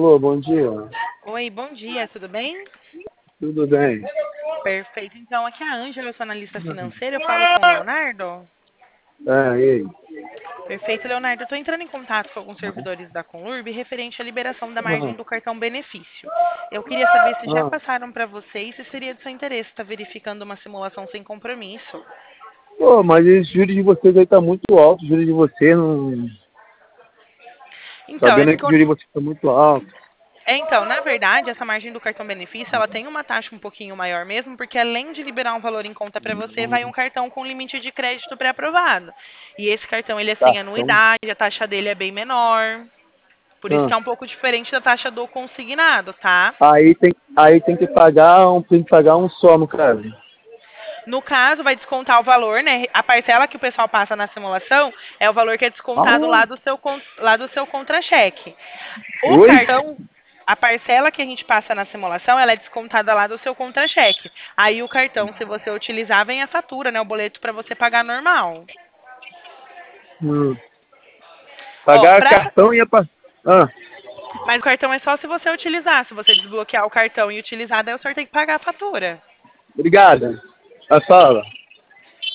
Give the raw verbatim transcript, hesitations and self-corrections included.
Alô, bom dia. Oi, bom dia, tudo bem? Tudo bem? Perfeito. Então, aqui é a Ângela, eu sou analista financeira, eu falo com o Leonardo. É, e aí? Perfeito, Leonardo. Eu estou entrando em contato com alguns servidores da Conurb referente à liberação da margem Ah, do cartão benefício. Eu queria saber se já ah. passaram para vocês e se seria do seu interesse estar verificando uma simulação sem compromisso. Pô, mas esse juros de vocês aí tá muito alto, o juros de vocês não... Então, Sabendo esse aí que o juros de vocês tá muito alto. É, então, na verdade, essa margem do cartão benefício, ela tem uma taxa um pouquinho maior mesmo, porque além de liberar um valor em conta para você, vai um cartão com limite de crédito pré-aprovado. E esse cartão, ele é sem Cartão. anuidade, a taxa dele é bem menor. Por isso que Ah. é um pouco diferente da taxa do consignado, tá? Aí tem, aí tem que pagar um, tem que pagar um só, no caso. No caso, vai descontar o valor, né? A parcela que o pessoal passa na simulação é o valor que é descontado lá Ah, do seu, con- lá do seu contra-cheque. O oi? cartão, a parcela que a gente passa na simulação, ela é descontada lá do seu contra-cheque. Aí o cartão, se você utilizar, vem a fatura, né? O boleto para você pagar normal. Hum. Ó, Pagar pra... cartão e a... pa- Ah, Mas o cartão é só se você utilizar. Se você desbloquear o cartão e utilizar, daí o senhor tem que pagar a fatura. obrigada. A fala.